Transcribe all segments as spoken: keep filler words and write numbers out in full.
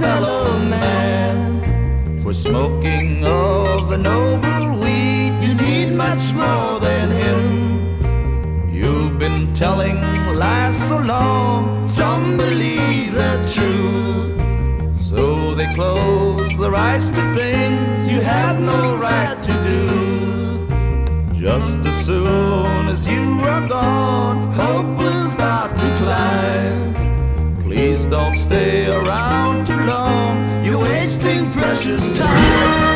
fellow man. For smoking of the noble weed, you need much more than him. You've been telling lies so long, some believe they're true. So they close their eyes to things you had no right to do. Just as soon as you are gone, hope will start to climb. Please don't stay around too long, you're wasting precious time.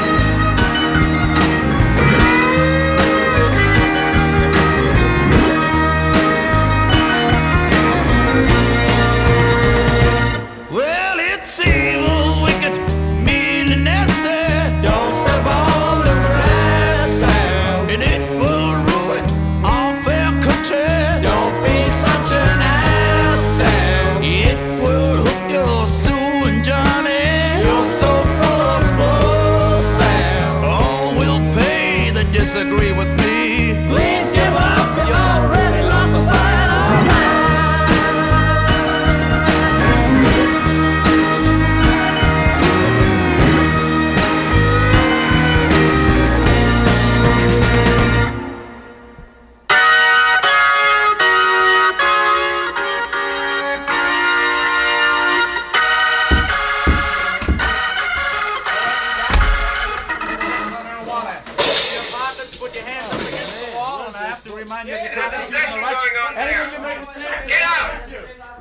Disagree with me. Please give up, you already lost the fight all night. Put your hands up against the wall, and I have to remind you to get There's a session going on here. Get out!